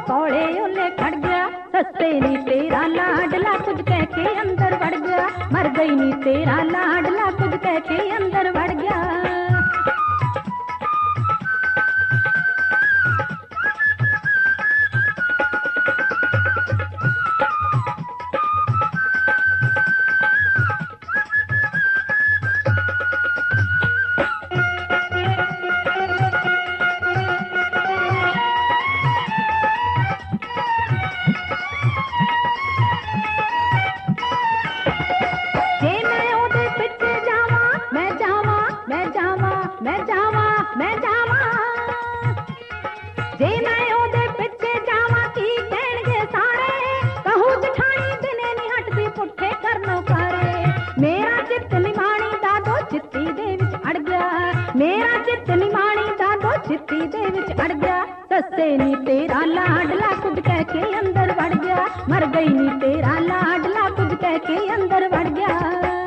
कौले ओले खड़ गया। सस्ते नी तेरा लाडला कुछ कह के अंदर बढ़ गया। मर गई नी तेरा लाडला कुछ कह के अंदर बढ़ गया। सस्ते नी तेरा लाडला कुछ कह के अंदर बढ़ गया। मर गई नी तेरा लाडला कुछ कह के अंदर बढ़ गया।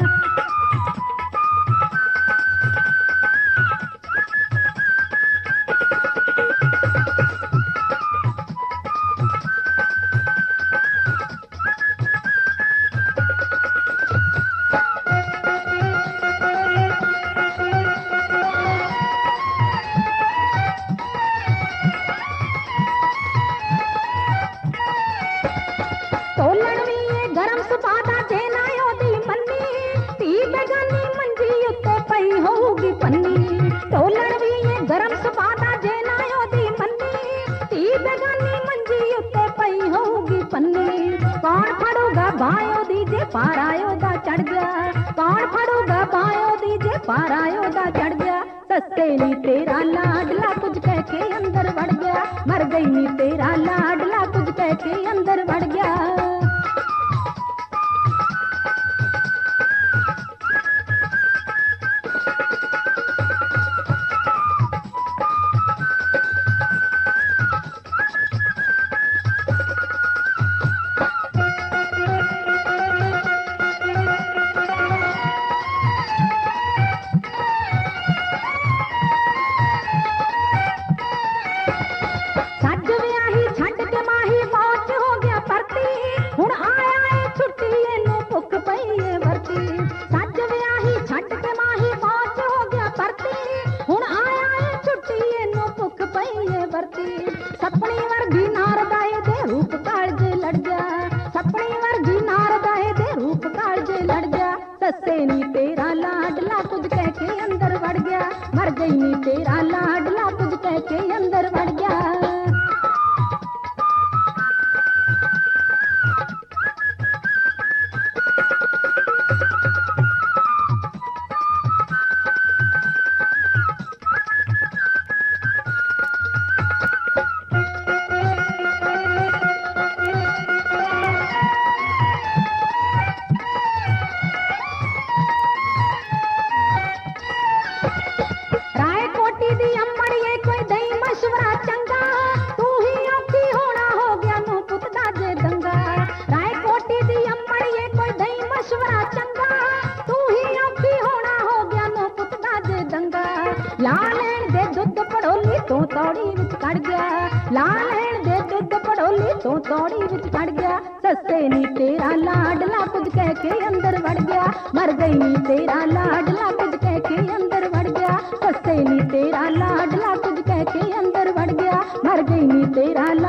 कौन फड़ूगा बायो दीजे पारायो दा चढ़ गया। कौन फड़ूगा बायो दीजे पारायो दा चढ़ गया। सस्ते नी तेरा लाडला कुछ कह के अंदर बढ़ गया। मर गई नी तेरा लाडला कुछ कह के अंदर बढ़ गया। सपनी वर्गी नारदाए दे रूप कालजे लड़ गया। सपनी वर्गी नारदाए दे रूप कालजे लड़ गया। सस्ते नी तेरा लाडला कुछ कह के अंदर बढ़ गया। मर गई नी तेरा लाडला कुछ कह के अंदर बढ़ गया। तू तौड़ी विच कड़ गया। ला लैण दे दुध पड़ोली तू तौड़ी विच कड़ गया। सस्ते नी तेरा लाडला कुछ कह के अंदर वड़ गया। मर गई नी तेरा लाडला कुछ कह के अंदर वड़ गया। सस्ते नी तेरा लाडला कुछ कह के अंदर वड़ गया। मर गई नी तेरा